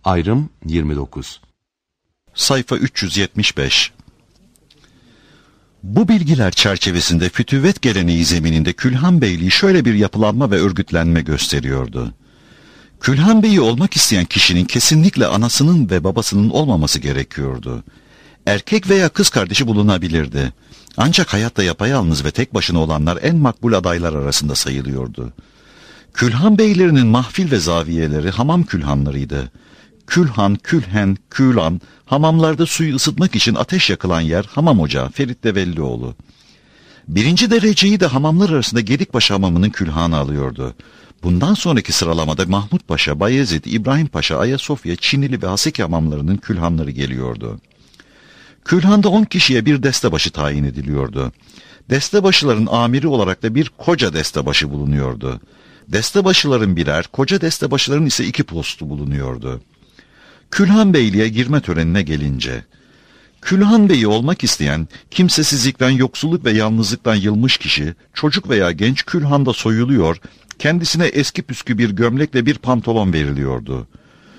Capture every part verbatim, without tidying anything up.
Ayrım yirmi dokuz. Sayfa üç yüz yetmiş beş. Bu bilgiler çerçevesinde fütüvvet geleneği zemininde Külhan Beyliği şöyle bir yapılanma ve örgütlenme gösteriyordu. Külhan Bey'i olmak isteyen kişinin kesinlikle anasının ve babasının olmaması gerekiyordu. Erkek veya kız kardeşi bulunabilirdi. Ancak hayatta yapayalnız ve tek başına olanlar en makbul adaylar arasında sayılıyordu. Külhan beylerinin mahfil ve zaviyeleri hamam külhanlarıydı. Külhan, külhen, külan, hamamlarda suyu ısıtmak için ateş yakılan yer hamam ocağı Ferit Devellioğlu. Birinci dereceyi de hamamlar arasında Gedikbaşı hamamının külhanı alıyordu. Bundan sonraki sıralamada Mahmut Paşa, Bayezid, İbrahim Paşa, Ayasofya, Çinili ve Haseki hamamlarının külhanları geliyordu. Külhanda on kişiye bir destebaşı tayin ediliyordu. Destebaşıların amiri olarak da bir koca destebaşı bulunuyordu. Destebaşıların birer, koca destebaşıların ise iki postu bulunuyordu. Külhan Beyliğe girme törenine gelince, Külhan Bey'i olmak isteyen, kimsesizlikten, yoksulluk ve yalnızlıktan yılmış kişi, çocuk veya genç külhanda soyuluyor, kendisine eski püskü bir gömlekle bir pantolon veriliyordu.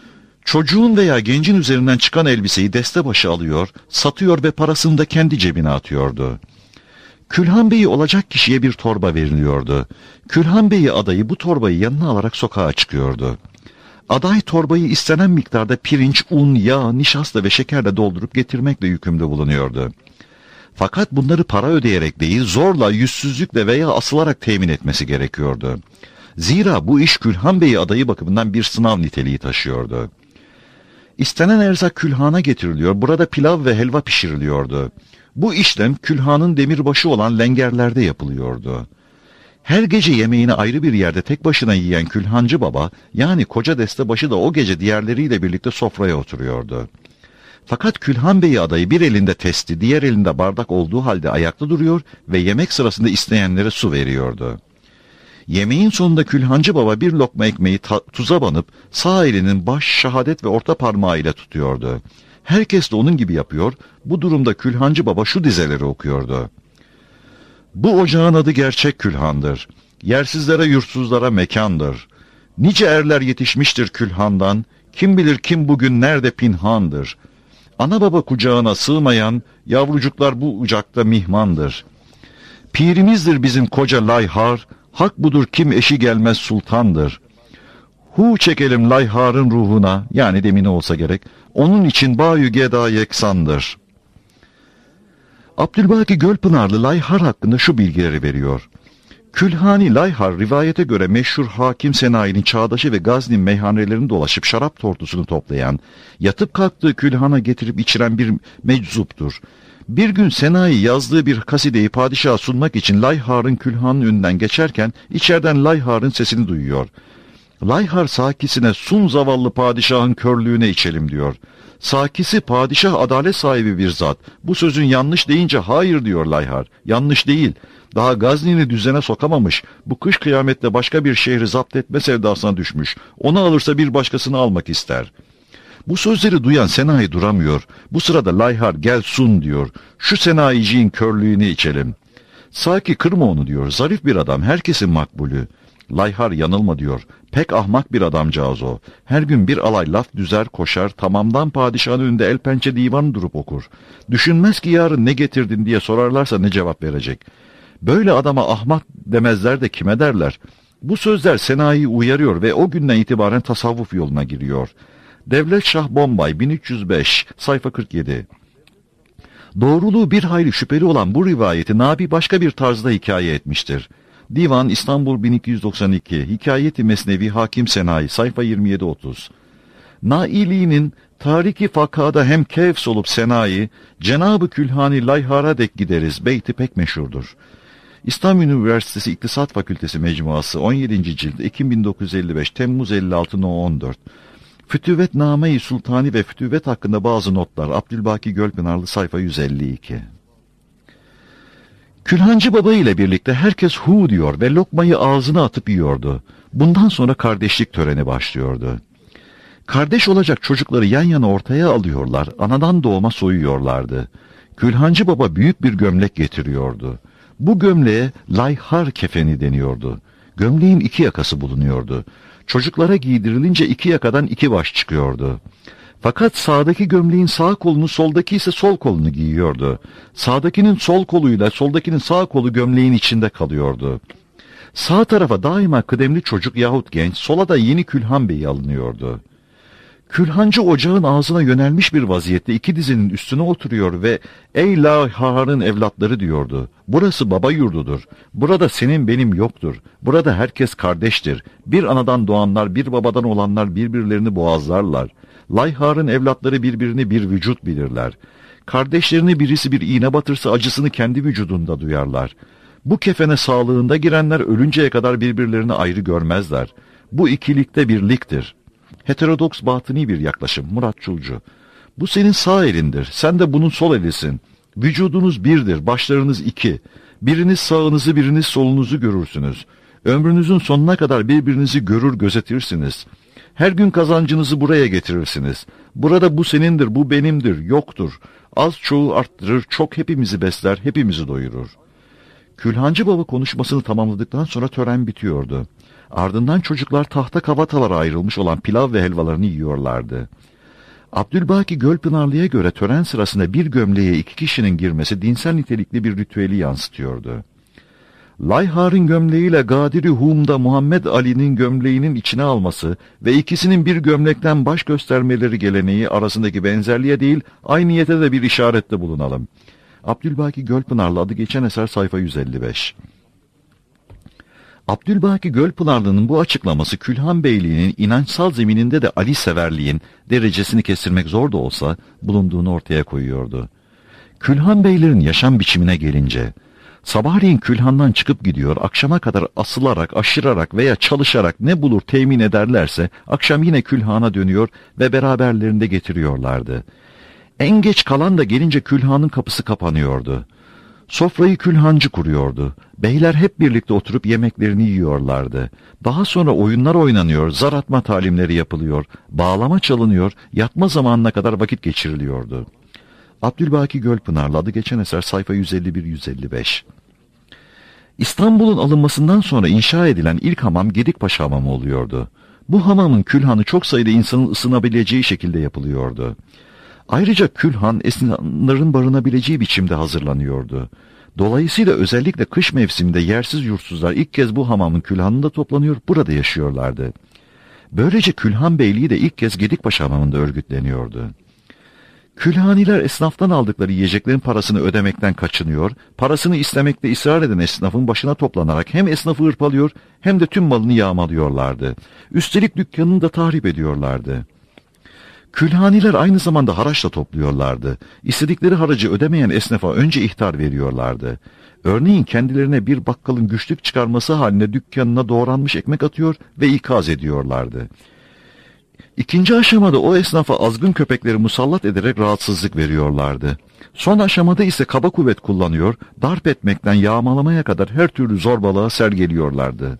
Çocuğun veya gencin üzerinden çıkan elbiseyi destebaşı alıyor, satıyor ve parasını da kendi cebine atıyordu. Külhan Bey'i olacak kişiye bir torba veriliyordu. Külhan Bey'i adayı bu torbayı yanına alarak sokağa çıkıyordu. Aday torbayı istenen miktarda pirinç, un, yağ, nişasta ve şekerle doldurup getirmekle yükümlü bulunuyordu. Fakat bunları para ödeyerek değil, zorla, yüzsüzlükle veya asılarak temin etmesi gerekiyordu. Zira bu iş Külhan Bey'i adayı bakımından bir sınav niteliği taşıyordu. İstenen erzak külhana getiriliyor, burada pilav ve helva pişiriliyordu. Bu işlem külhanın demirbaşı olan lengerlerde yapılıyordu. Her gece yemeğini ayrı bir yerde tek başına yiyen külhancı baba, yani koca destebaşı da o gece diğerleriyle birlikte sofraya oturuyordu. Fakat Külhan Bey adayı bir elinde testi, diğer elinde bardak olduğu halde ayakta duruyor ve yemek sırasında isteyenlere su veriyordu. Yemeğin sonunda külhancı baba bir lokma ekmeği tuza banıp sağ elinin baş, şehadet ve orta parmağıyla tutuyordu. Herkes de onun gibi yapıyor, bu durumda külhancı baba şu dizeleri okuyordu. Bu ocağın adı gerçek külhandır. Yersizlere yurtsuzlara mekandır. Nice erler yetişmiştir külhandan, kim bilir kim bugün nerede pinhandır. Ana baba kucağına sığmayan yavrucuklar bu ocakta mihmandır. Pirimizdir bizim koca layhar, hak budur kim eşi gelmez sultandır. Hu çekelim layharın ruhuna, yani demine olsa gerek, onun için bayü geda yeksandır. Abdülbaki Gölpınarlı Layhar hakkında şu bilgileri veriyor. Külhani Layhar rivayete göre meşhur Hakim Senayi'nin çağdaşı ve Gazni meyhanelerini dolaşıp şarap tortusunu toplayan, yatıp kalktığı külhana getirip içiren bir meczuptur. Bir gün Senayi yazdığı bir kasideyi padişaha sunmak için Layhar'ın külhanın önünden geçerken içeriden Layhar'ın sesini duyuyor. Layhar sakisine sun zavallı padişahın körlüğüne içelim diyor. Sakisi padişah adalet sahibi bir zat. Bu sözün yanlış deyince hayır diyor Layhar. Yanlış değil. Daha Gazni'ni düzene sokamamış. Bu kış kıyamette başka bir şehri zapt etme sevdasına düşmüş. Onu alırsa bir başkasını almak ister. Bu sözleri duyan Senayi duramıyor. Bu sırada Layhar gel sun diyor. Şu senayiciğin körlüğünü içelim. Saki kırma onu diyor. Zarif bir adam, herkesin makbulü. Layhar yanılma diyor. Pek ahmak bir adamcağız o. Her gün bir alay laf düzer koşar, tamamdan padişahın önünde el pençe divanı durup okur. Düşünmez ki yarın ne getirdin diye sorarlarsa ne cevap verecek. Böyle adama ahmak demezler de kime derler? Bu sözler Senayi'yi uyarıyor ve o günden itibaren tasavvuf yoluna giriyor. Devlet Şah Bombay bin üç yüz beş sayfa kırk yedi. Doğruluğu bir hayli şüpheli olan bu rivayeti Nabi başka bir tarzda hikaye etmiştir. Divan İstanbul bin iki yüz doksan iki, Hikayeti Mesnevi Hakim Senayi sayfa yirmi yedi otuz. Naili'nin Tariki Fakada hem kevs olup Senayi, Cenab-ı Külhani Layhar'a dek gideriz beyti pek meşhurdur. İstanbul Üniversitesi İktisat Fakültesi Mecmuası on yedinci cilt Ekim bin dokuz yüz elli beş Temmuz elli altı No on dört. Fütüvvetname-i Sultani ve Fütüvvet hakkında bazı notlar Abdülbaki Gölpınarlı sayfa yüz elli iki. Külhancı baba ile birlikte herkes hu diyor ve lokmayı ağzına atıp yiyordu. Bundan sonra kardeşlik töreni başlıyordu. Kardeş olacak çocukları yan yana ortaya alıyorlar, anadan doğma soyuyorlardı. Külhancı baba büyük bir gömlek getiriyordu. Bu gömleğe layhar kefeni deniyordu. Gömleğin iki yakası bulunuyordu. Çocuklara giydirilince iki yakadan iki baş çıkıyordu. Fakat sağdaki gömleğin sağ kolunu, soldaki ise sol kolunu giyiyordu. Sağdakinin sol koluyla soldakinin sağ kolu gömleğin içinde kalıyordu. Sağ tarafa daima kıdemli çocuk yahut genç, sola da yeni Külhan Bey alınıyordu. Külhancı ocağın ağzına yönelmiş bir vaziyette iki dizinin üstüne oturuyor ve "Ey Layhar'ın evlatları" diyordu. "Burası baba yurdudur. Burada senin benim yoktur. Burada herkes kardeştir. Bir anadan doğanlar, bir babadan olanlar birbirlerini boğazlarlar. Layhar'ın evlatları birbirini bir vücut bilirler. Kardeşlerini birisi bir iğne batırsa acısını kendi vücudunda duyarlar. Bu kefene sağlığında girenler ölünceye kadar birbirlerini ayrı görmezler. Bu ikilikte birliktir." Heterodoks batıni bir yaklaşım. Murat Çulcu. "Bu senin sağ elindir. Sen de bunun sol elisin. Vücudunuz birdir. Başlarınız iki. Biriniz sağınızı, biriniz solunuzu görürsünüz. Ömrünüzün sonuna kadar birbirinizi görür gözetirsiniz. Her gün kazancınızı buraya getirirsiniz. Burada bu senindir, bu benimdir, yoktur. Az çoğu arttırır, çok hepimizi besler, hepimizi doyurur." Külhancı Baba konuşmasını tamamladıktan sonra tören bitiyordu. Ardından çocuklar tahta kavatalara ayrılmış olan pilav ve helvalarını yiyorlardı. Abdülbaki Gölpınarlı'ya göre tören sırasında bir gömleğe iki kişinin girmesi dinsel nitelikli bir ritüeli yansıtıyordu. Layhar'ın gömleğiyle Gadiri Hum'da Muhammed Ali'nin gömleğinin içine alması ve ikisinin bir gömlekten baş göstermeleri geleneği arasındaki benzerliğe değil, ayniyete de bir işarette bulunalım. Abdülbaki Gölpınarlı, adı geçen eser, sayfa yüz elli beş. Abdülbaki Gölpınarlı'nın bu açıklaması Külhan Beyliği'nin inançsal zemininde de Ali severliğin derecesini kestirmek zor da olsa bulunduğunu ortaya koyuyordu. Külhan Beylerin yaşam biçimine gelince, sabahleyin külhandan çıkıp gidiyor, akşama kadar asılarak, aşırarak veya çalışarak ne bulur temin ederlerse akşam yine külhana dönüyor ve beraberlerinde getiriyorlardı. En geç kalan da gelince külhanın kapısı kapanıyordu. Sofrayı külhancı kuruyordu. Beyler hep birlikte oturup yemeklerini yiyorlardı. Daha sonra oyunlar oynanıyor, zar atma talimleri yapılıyor, bağlama çalınıyor, yatma zamanına kadar vakit geçiriliyordu. Abdülbaki Gölpınarlı, adı geçen eser, sayfa yüz elli bir yüz elli beş. İstanbul'un alınmasından sonra inşa edilen ilk hamam Gedikpaşa Hamamı oluyordu. Bu hamamın külhanı çok sayıda insanın ısınabileceği şekilde yapılıyordu. Ayrıca külhan esnafların barınabileceği biçimde hazırlanıyordu. Dolayısıyla özellikle kış mevsiminde yersiz yurtsuzlar ilk kez bu hamamın külhanında toplanıyor, burada yaşıyorlardı. Böylece Külhan Beyliği de ilk kez Gedikpaşa Hamamı'nda örgütleniyordu. Külhaniler esnaftan aldıkları yiyeceklerin parasını ödemekten kaçınıyor, parasını istemekte ısrar eden esnafın başına toplanarak hem esnafı hırpalıyor hem de tüm malını yağmalıyorlardı. Üstelik dükkanını da tahrip ediyorlardı. Külhaniler aynı zamanda haraç da topluyorlardı. İstedikleri haracı ödemeyen esnafa önce ihtar veriyorlardı. Örneğin kendilerine bir bakkalın güçlük çıkarması haline dükkanına doğranmış ekmek atıyor ve ikaz ediyorlardı. İkinci aşamada o esnafa azgın köpekleri musallat ederek rahatsızlık veriyorlardı. Son aşamada ise kaba kuvvet kullanıyor, darp etmekten yağmalamaya kadar her türlü zorbalığa sergiliyorlardı.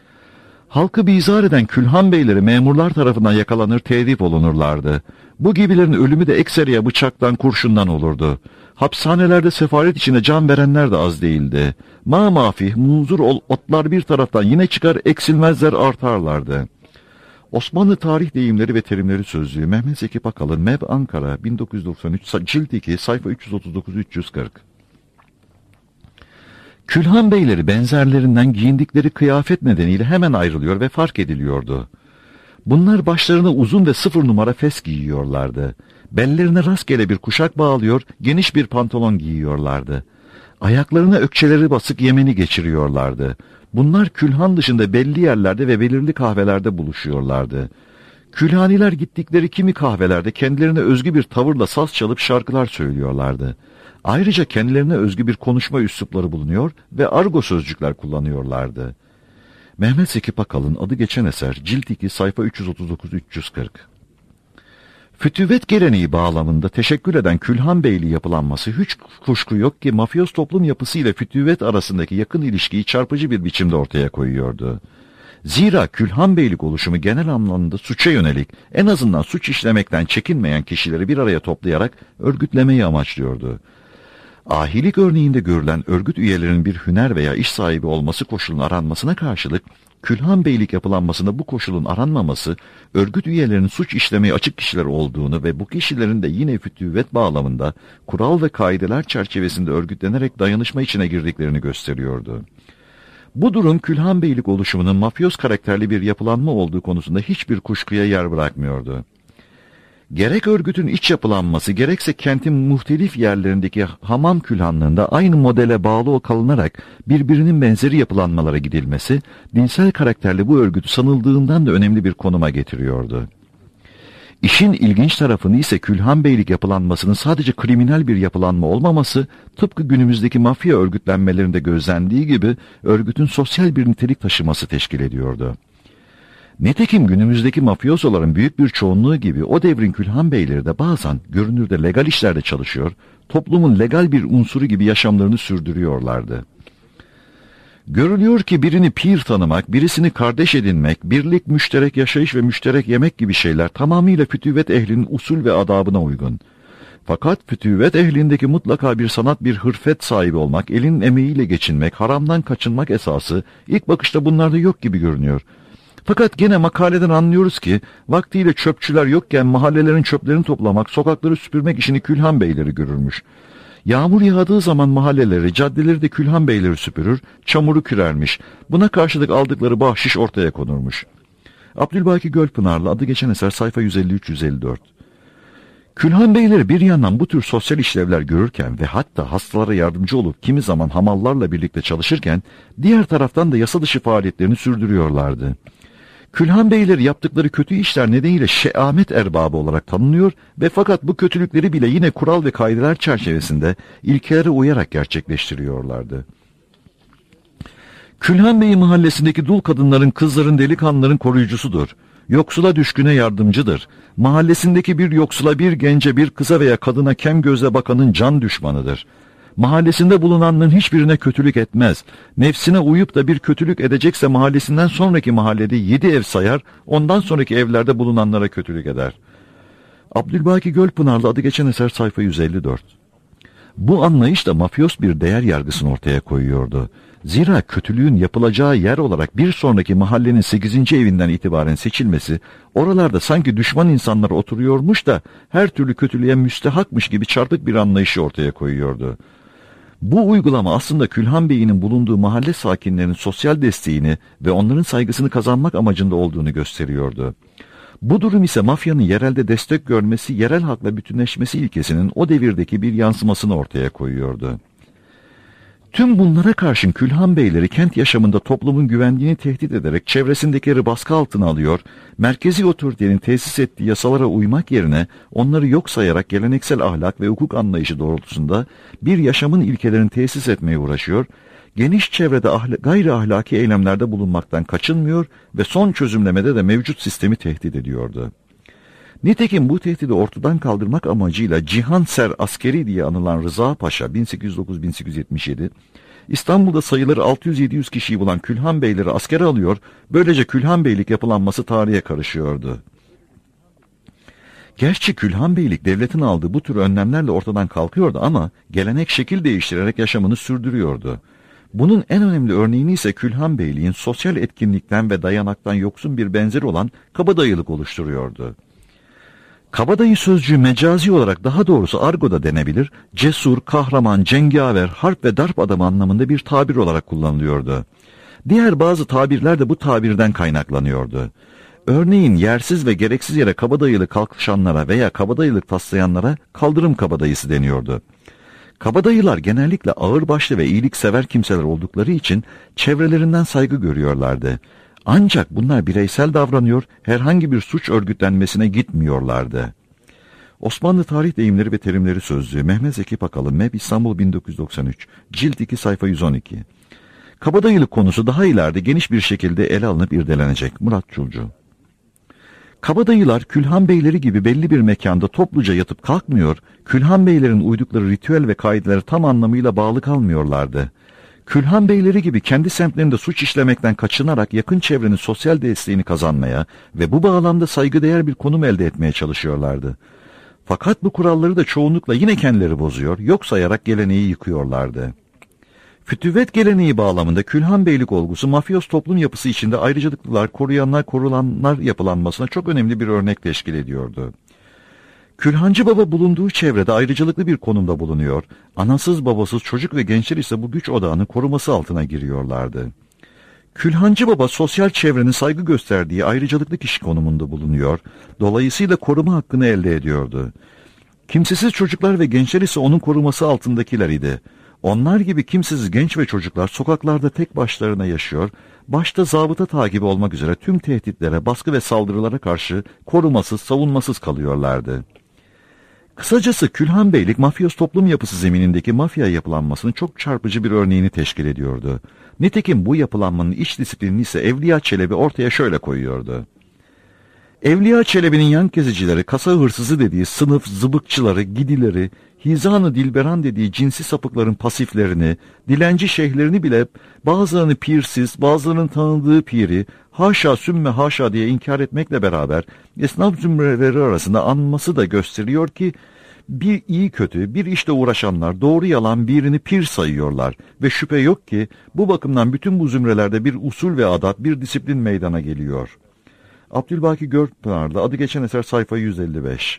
Halkı bizar eden Külhan Beyleri memurlar tarafından yakalanır, tedip olunurlardı. Bu gibilerin ölümü de ekseriye bıçaktan, kurşundan olurdu. Hapishanelerde sefalet içinde can verenler de az değildi. Ma mafih, muzur ol, otlar bir taraftan yine çıkar, eksilmezler, artarlardı. Osmanlı Tarih Deyimleri ve Terimleri Sözlüğü, Mehmet Zeki Pakal'ın M E B Ankara bin dokuz yüz doksan üç, cilt iki, sayfa üç yüz otuz dokuz üç yüz kırk. Külhan Beyleri benzerlerinden giyindikleri kıyafet nedeniyle hemen ayrılıyor ve fark ediliyordu. Bunlar başlarına uzun ve sıfır numara fes giyiyorlardı. Bellerine rastgele bir kuşak bağlıyor, geniş bir pantolon giyiyorlardı. Ayaklarına ökçeleri basık Yemeni geçiriyorlardı. Bunlar külhan dışında belli yerlerde ve belirli kahvelerde buluşuyorlardı. Külhaniler gittikleri kimi kahvelerde kendilerine özgü bir tavırla saz çalıp şarkılar söylüyorlardı. Ayrıca kendilerine özgü bir konuşma üslupları bulunuyor ve argo sözcükler kullanıyorlardı. Mehmet Zeki Pakal'ın adı geçen eser, cilt iki, sayfa üç yüz otuz dokuz üç yüz kırk. Fütüvet geleneği bağlamında teşekkür eden Külhan Beyliği yapılanması hiç kuşku yok ki mafyöz toplum yapısı ile fütüvet arasındaki yakın ilişkiyi çarpıcı bir biçimde ortaya koyuyordu. Zira Külhan Beylik oluşumu genel anlamda suça yönelik, en azından suç işlemekten çekinmeyen kişileri bir araya toplayarak örgütlemeyi amaçlıyordu. Ahilik örneğinde görülen örgüt üyelerinin bir hüner veya iş sahibi olması koşulunun aranmasına karşılık, Külhan Beylik yapılanmasında bu koşulun aranmaması, örgüt üyelerinin suç işlemeye açık kişiler olduğunu ve bu kişilerin de yine fütüvvet bağlamında kural ve kaideler çerçevesinde örgütlenerek dayanışma içine girdiklerini gösteriyordu. Bu durum Külhan Beylik oluşumunun mafyoz karakterli bir yapılanma olduğu konusunda hiçbir kuşkuya yer bırakmıyordu. Gerek örgütün iç yapılanması, gerekse kentin muhtelif yerlerindeki hamam külhanlığında aynı modele bağlı kalınarak birbirinin benzeri yapılanmalara gidilmesi, dinsel karakterli bu örgütü sanıldığından da önemli bir konuma getiriyordu. İşin ilginç tarafını ise Külhan Beylik yapılanmasının sadece kriminal bir yapılanma olmaması, tıpkı günümüzdeki mafya örgütlenmelerinde gözlendiği gibi örgütün sosyal bir nitelik taşıması teşkil ediyordu. Nitekim günümüzdeki mafyozoların büyük bir çoğunluğu gibi o devrin Külhan Beyleri de bazen görünürde legal işlerde çalışıyor, toplumun legal bir unsuru gibi yaşamlarını sürdürüyorlardı. Görülüyor ki birini pir tanımak, birisini kardeş edinmek, birlik, müşterek yaşayış ve müşterek yemek gibi şeyler tamamıyla fütüvvet ehlinin usul ve adabına uygun. Fakat fütüvvet ehlindeki mutlaka bir sanat, bir hırfet sahibi olmak, elin emeğiyle geçinmek, haramdan kaçınmak esası ilk bakışta bunlarda yok gibi görünüyor. Fakat gene makaleden anlıyoruz ki vaktiyle çöpçüler yokken mahallelerin çöplerini toplamak, sokakları süpürmek işini Külhan Beyleri görürmüş. Yağmur yağdığı zaman mahalleleri, caddeleri de Külhan Beyleri süpürür, çamuru kürermiş. Buna karşılık aldıkları bahşiş ortaya konurmuş. Abdülbaki Gölpınarlı, adı geçen eser, sayfa yüz elli üç yüz elli dört. Külhan Beyleri bir yandan bu tür sosyal işlevler görürken ve hatta hastalara yardımcı olup kimi zaman hamallarla birlikte çalışırken diğer taraftan da yasa dışı faaliyetlerini sürdürüyorlardı. Külhan Beyleri yaptıkları kötü işler nedeniyle şeamet erbabı olarak tanınıyor ve fakat bu kötülükleri bile yine kural ve kaideler çerçevesinde ilkelere uyarak gerçekleştiriyorlardı. Külhan Bey mahallesindeki dul kadınların, kızların, delikanlıların koruyucusudur. Yoksula düşküne yardımcıdır. Mahallesindeki bir yoksula, bir gence, bir kıza veya kadına kem gözle bakanın can düşmanıdır. Mahallesinde bulunanların hiçbirine kötülük etmez. Nefsine uyup da bir kötülük edecekse mahallesinden sonraki mahallede yedi ev sayar, ondan sonraki evlerde bulunanlara kötülük eder. Abdülbaki Gölpınarlı, adı geçen eser, sayfa yüz elli dört. Bu anlayış da mafyos bir değer yargısını ortaya koyuyordu. Zira kötülüğün yapılacağı yer olarak bir sonraki mahallenin sekizinci evinden itibaren seçilmesi, oralarda sanki düşman insanlar oturuyormuş da her türlü kötülüğe müstehakmış gibi çarpık bir anlayışı ortaya koyuyordu. Bu uygulama aslında Külhan Bey'in bulunduğu mahalle sakinlerinin sosyal desteğini ve onların saygısını kazanmak amacında olduğunu gösteriyordu. Bu durum ise mafyanın yerelde destek görmesi, yerel halkla bütünleşmesi ilkesinin o devirdeki bir yansımasını ortaya koyuyordu. Tüm bunlara karşın Külhan Beyleri kent yaşamında toplumun güvenliğini tehdit ederek çevresindekileri baskı altına alıyor, merkezi otoritenin tesis ettiği yasalara uymak yerine onları yok sayarak geleneksel ahlak ve hukuk anlayışı doğrultusunda bir yaşamın ilkelerini tesis etmeye uğraşıyor, geniş çevrede ahl- gayri ahlaki eylemlerde bulunmaktan kaçınmıyor ve son çözümlemede de mevcut sistemi tehdit ediyordu. Nitekim bu tehdidi ortadan kaldırmak amacıyla Cihanser Askeri diye anılan Rıza Paşa bin sekiz yüz dokuz bin sekiz yüz yetmiş yedi, İstanbul'da sayıları altı yüz yedi yüz kişiyi bulan Külhan Beyleri askere alıyor, böylece Külhan Beylik yapılanması tarihe karışıyordu. Gerçi Külhan Beylik devletin aldığı bu tür önlemlerle ortadan kalkıyordu ama gelenek şekil değiştirerek yaşamını sürdürüyordu. Bunun en önemli örneğini ise Külhan Beyliğin sosyal etkinlikten ve dayanaktan yoksun bir benzeri olan kabadayılık oluşturuyordu. Kabadayı sözcüğü mecazi olarak, daha doğrusu argoda denebilir, cesur, kahraman, cengaver, harp ve darp adamı anlamında bir tabir olarak kullanılıyordu. Diğer bazı tabirler de bu tabirden kaynaklanıyordu. Örneğin yersiz ve gereksiz yere kabadayılık kalkışanlara veya kabadayılık taslayanlara kaldırım kabadayısı deniyordu. Kabadayılar genellikle ağırbaşlı ve iyiliksever kimseler oldukları için çevrelerinden saygı görüyorlardı. Ancak bunlar bireysel davranıyor, herhangi bir suç örgütlenmesine gitmiyorlardı. Osmanlı Tarih Deyimleri ve Terimleri Sözlüğü, Mehmet Zeki Pakalı, M E B İstanbul bin dokuz yüz doksan üç, Cilt iki, sayfa yüz on iki. Kabadayılık konusu daha ileride geniş bir şekilde ele alınıp irdelenecek. Murat Çulcu. Kabadayılar Külhan Beyleri gibi belli bir mekanda topluca yatıp kalkmıyor, Külhan Beylerin uydukları ritüel ve kaidelere tam anlamıyla bağlı kalmıyorlardı. Külhan Beyleri gibi kendi semtlerinde suç işlemekten kaçınarak yakın çevrenin sosyal desteğini kazanmaya ve bu bağlamda saygıdeğer bir konum elde etmeye çalışıyorlardı. Fakat bu kuralları da çoğunlukla yine kendileri bozuyor, yok sayarak geleneği yıkıyorlardı. Fütüvvet geleneği bağlamında Külhan Beylik olgusu mafyos toplum yapısı içinde ayrıcalıklılar, koruyanlar, korulanlar yapılanmasına çok önemli bir örnek teşkil ediyordu. Külhancı baba bulunduğu çevrede ayrıcalıklı bir konumda bulunuyor, anasız babasız çocuk ve gençler ise bu güç odağının koruması altına giriyorlardı. Külhancı baba sosyal çevrenin saygı gösterdiği ayrıcalıklı kişi konumunda bulunuyor, dolayısıyla koruma hakkını elde ediyordu. Kimsesiz çocuklar ve gençler ise onun koruması altındakiler idi. Onlar gibi kimsesiz genç ve çocuklar sokaklarda tek başlarına yaşıyor, başta zabıta takibi olmak üzere tüm tehditlere, baskı ve saldırılara karşı korumasız, savunmasız kalıyorlardı. Kısacası Külhan Beylik mafyos toplum yapısı zeminindeki mafya yapılanmasının çok çarpıcı bir örneğini teşkil ediyordu. Nitekim bu yapılanmanın iç disiplinini ise Evliya Çelebi ortaya şöyle koyuyordu. Evliya Çelebi'nin yan gezicileri, kasa hırsızı dediği sınıf zıbıkçıları, gidileri, hizanı dilberan dediği cinsi sapıkların pasiflerini, dilenci şeyhlerini bile bazılarını pirsiz, bazılarının tanıdığı piri, haşa sümme haşa diye inkar etmekle beraber esnaf zümreleri arasında anması da gösteriyor ki bir iyi kötü, bir işte uğraşanlar doğru yalan birini pir sayıyorlar ve şüphe yok ki bu bakımdan bütün bu zümrelerde bir usul ve adat, bir disiplin meydana geliyor. Abdülbaki Görpınar'da adı geçen eser sayfa yüz elli beş.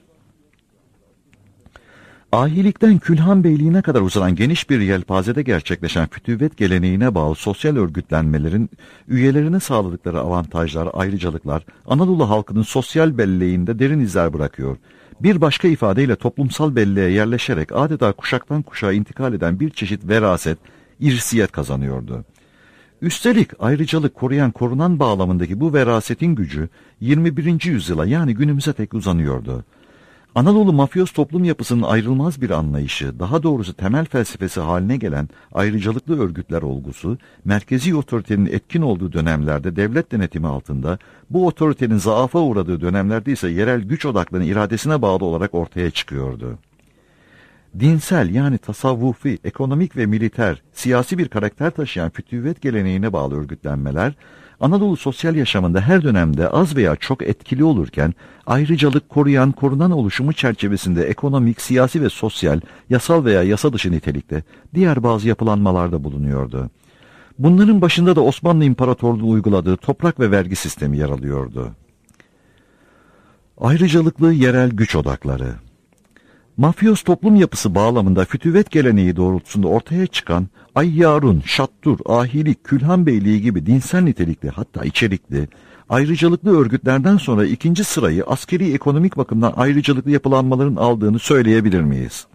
Ahilikten Külhan Beyliğine kadar uzanan geniş bir yelpazede gerçekleşen fütüvvet geleneğine bağlı sosyal örgütlenmelerin üyelerine sağladıkları avantajlar, ayrıcalıklar Anadolu halkının sosyal belleğinde derin izler bırakıyor. Bir başka ifadeyle toplumsal belleğe yerleşerek adeta kuşaktan kuşağa intikal eden bir çeşit veraset, irsiyet kazanıyordu. Üstelik ayrıcalık koruyan korunan bağlamındaki bu verasetin gücü yirmi birinci yüzyıla yani günümüze tek uzanıyordu. Anadolu mafyos toplum yapısının ayrılmaz bir anlayışı, daha doğrusu temel felsefesi haline gelen ayrıcalıklı örgütler olgusu, merkezi otoritenin etkin olduğu dönemlerde devlet denetimi altında, bu otoritenin zaafa uğradığı dönemlerde ise yerel güç odaklarının iradesine bağlı olarak ortaya çıkıyordu. Dinsel yani tasavvufi, ekonomik ve militer, siyasi bir karakter taşıyan fütüvvet geleneğine bağlı örgütlenmeler, Anadolu sosyal yaşamında her dönemde az veya çok etkili olurken, ayrıcalık koruyan, korunan oluşumu çerçevesinde ekonomik, siyasi ve sosyal, yasal veya yasa dışı nitelikte diğer bazı yapılanmalarda bulunuyordu. Bunların başında da Osmanlı İmparatorluğu uyguladığı toprak ve vergi sistemi yer alıyordu. Ayrıcalıklı yerel güç odakları. Mafyos toplum yapısı bağlamında fütüvvet geleneği doğrultusunda ortaya çıkan Ayyarun, Şattur, Ahilik, Külhan Beyliği gibi dinsel nitelikli hatta içerikli ayrıcalıklı örgütlerden sonra ikinci sırayı askeri ekonomik bakımdan ayrıcalıklı yapılanmaların aldığını söyleyebilir miyiz?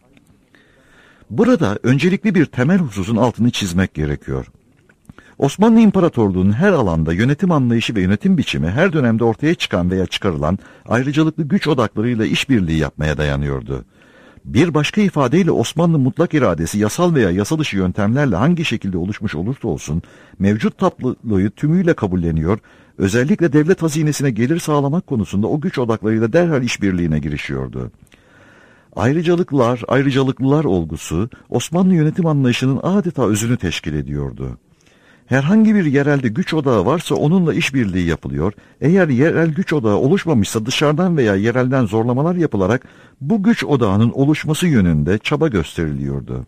Burada öncelikli bir temel hususun altını çizmek gerekiyor. Osmanlı İmparatorluğu'nun her alanda yönetim anlayışı ve yönetim biçimi her dönemde ortaya çıkan veya çıkarılan ayrıcalıklı güç odaklarıyla işbirliği yapmaya dayanıyordu. Bir başka ifadeyle Osmanlı mutlak iradesi yasal veya yasa dışı yöntemlerle hangi şekilde oluşmuş olursa olsun mevcut tabloyu tümüyle kabulleniyor, özellikle devlet hazinesine gelir sağlamak konusunda o güç odaklarıyla derhal işbirliğine girişiyordu. Ayrıcalıklar, ayrıcalıklılar olgusu Osmanlı yönetim anlayışının adeta özünü teşkil ediyordu. Herhangi bir yerelde güç odağı varsa onunla işbirliği yapılıyor. Eğer yerel güç odağı oluşmamışsa dışarıdan veya yerelden zorlamalar yapılarak bu güç odağının oluşması yönünde çaba gösteriliyordu.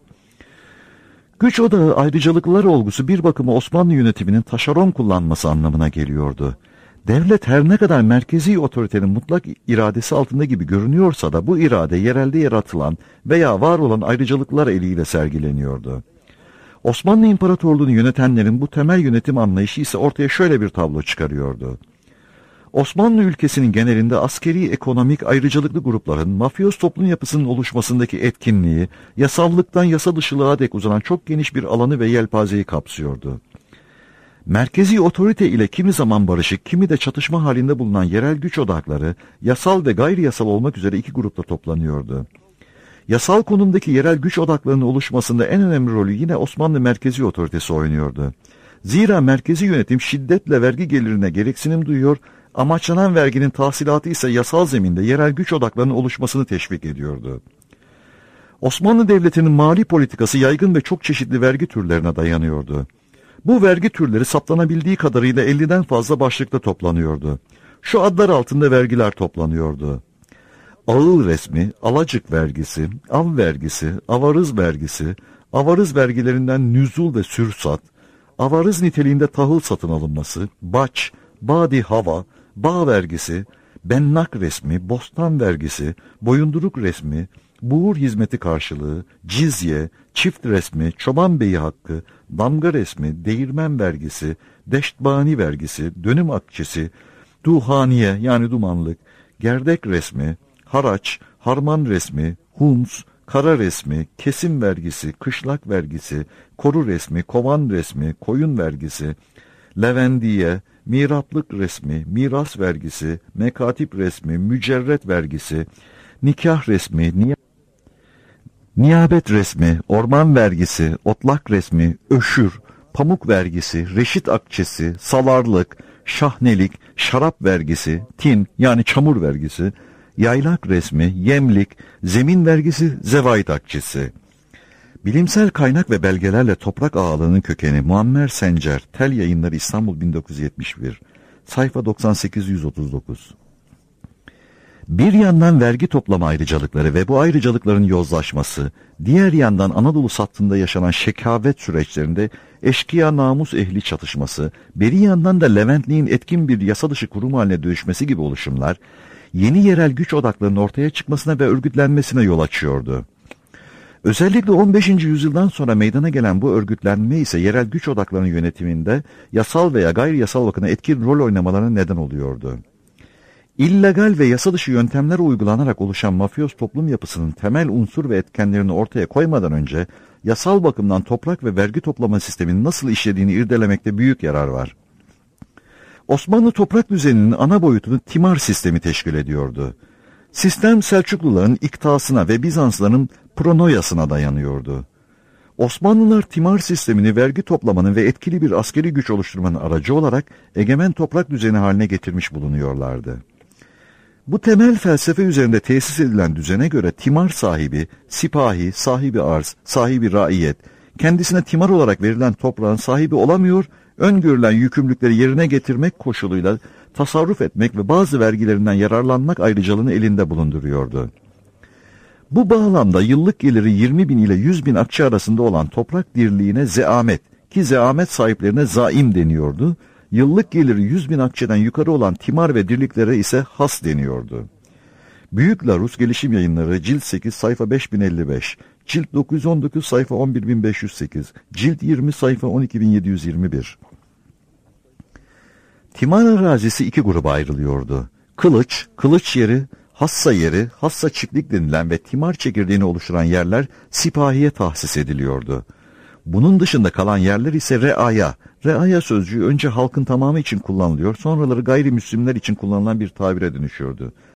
Güç odağı ayrıcalıklar olgusu bir bakıma Osmanlı yönetiminin taşeron kullanması anlamına geliyordu. Devlet her ne kadar merkezi otoritenin mutlak iradesi altında gibi görünüyorsa da bu irade yerelde yaratılan veya var olan ayrıcalıklar eliyle sergileniyordu. Osmanlı İmparatorluğu'nu yönetenlerin bu temel yönetim anlayışı ise ortaya şöyle bir tablo çıkarıyordu. Osmanlı ülkesinin genelinde askeri, ekonomik, ayrıcalıklı grupların mafyos toplum yapısının oluşmasındaki etkinliği, yasallıktan yasa dışılığa dek uzanan çok geniş bir alanı ve yelpazeyi kapsıyordu. Merkezi otorite ile kimi zaman barışık, kimi de çatışma halinde bulunan yerel güç odakları, yasal ve gayri yasal olmak üzere iki grupta toplanıyordu. Yasal konumdaki yerel güç odaklarının oluşmasında en önemli rolü yine Osmanlı merkezi otoritesi oynuyordu. Zira merkezi yönetim şiddetle vergi gelirine gereksinim duyuyor, amaçlanan verginin tahsilatı ise yasal zeminde yerel güç odaklarının oluşmasını teşvik ediyordu. Osmanlı Devleti'nin mali politikası yaygın ve çok çeşitli vergi türlerine dayanıyordu. Bu vergi türleri saptanabildiği kadarıyla elliden fazla başlıkta toplanıyordu. Şu adlar altında vergiler toplanıyordu: ağıl resmi, alacık vergisi, av vergisi, avarız vergisi, avarız vergilerinden nüzul ve sürsat, avarız niteliğinde tahıl satın alınması, baç, badi hava, bağ vergisi, bennak resmi, bostan vergisi, boyunduruk resmi, buğur hizmeti karşılığı, cizye, çift resmi, çoban beyi hakkı, damga resmi, değirmen vergisi, deştbani vergisi, dönüm akçesi, duhaniye yani dumanlık, gerdek resmi, haraç, harman resmi, huns, kara resmi, kesim vergisi, kışlak vergisi, koru resmi, kovan resmi, koyun vergisi, levendiye, miraplık resmi, miras vergisi, mekatip resmi, mücerret vergisi, nikah resmi, niye niyabet resmi, orman vergisi, otlak resmi, öşür, pamuk vergisi, reşit akçesi, salarlık, şahnelik, şarap vergisi, tin yani çamur vergisi, yaylak resmi, yemlik, zemin vergisi, zevait akçesi. Bilimsel kaynak ve belgelerle toprak ağalığının kökeni Muammer Sencer, Tel Yayınları İstanbul bin dokuz yüz yetmiş bir, sayfa doksan sekiz yüz otuz dokuz. Bir yandan vergi toplama ayrıcalıkları ve bu ayrıcalıkların yozlaşması, diğer yandan Anadolu hattında yaşanan şekavet süreçlerinde eşkıya namus ehli çatışması, bir yandan da Leventliğin etkin bir yasa dışı kurum haline dönüşmesi gibi oluşumlar, yeni yerel güç odaklarının ortaya çıkmasına ve örgütlenmesine yol açıyordu. Özellikle on beşinci yüzyıldan sonra meydana gelen bu örgütlenme ise yerel güç odaklarının yönetiminde yasal veya gayri yasal bakımdan etkin rol oynamalarına neden oluyordu. İllegal ve yasa dışı yöntemler uygulanarak oluşan mafyöz toplum yapısının temel unsur ve etkenlerini ortaya koymadan önce yasal bakımdan toprak ve vergi toplama sisteminin nasıl işlediğini irdelemekte büyük yarar var. Osmanlı toprak düzeninin ana boyutunu timar sistemi teşkil ediyordu. Sistem Selçukluların iktasına ve Bizansların pronoyasına dayanıyordu. Osmanlılar timar sistemini vergi toplamanın ve etkili bir askeri güç oluşturmanın aracı olarak egemen toprak düzeni haline getirmiş bulunuyorlardı. Bu temel felsefe üzerinde tesis edilen düzene göre timar sahibi, sipahi, sahibi arz, sahibi raiyet, kendisine timar olarak verilen toprağın sahibi olamıyor, öngörülen yükümlülükleri yerine getirmek koşuluyla tasarruf etmek ve bazı vergilerinden yararlanmak ayrıcalığını elinde bulunduruyordu. Bu bağlamda yıllık geliri yirmi bin ile yüz bin akçe arasında olan toprak dirliğine zeamet ki zeamet sahiplerine zaim deniyordu, yıllık geliri yüz bin akçeden yukarı olan timar ve dirliklere ise has deniyordu. Büyük Larus Gelişim Yayınları Cilt sekiz sayfa beş bin elli beş, Cilt dokuz yüz on dokuz sayfa on bir bin beş yüz sekiz, Cilt yirmi sayfa on iki bin yedi yüz yirmi bir. Timar arazisi iki gruba ayrılıyordu. Kılıç, kılıç yeri, hassa yeri, hassa çiftlik denilen ve timar çekirdeğini oluşturan yerler sipahiye tahsis ediliyordu. Bunun dışında kalan yerler ise reaya. Reaya sözcüğü önce halkın tamamı için kullanılıyor, sonraları gayrimüslimler için kullanılan bir tabire dönüşüyordu.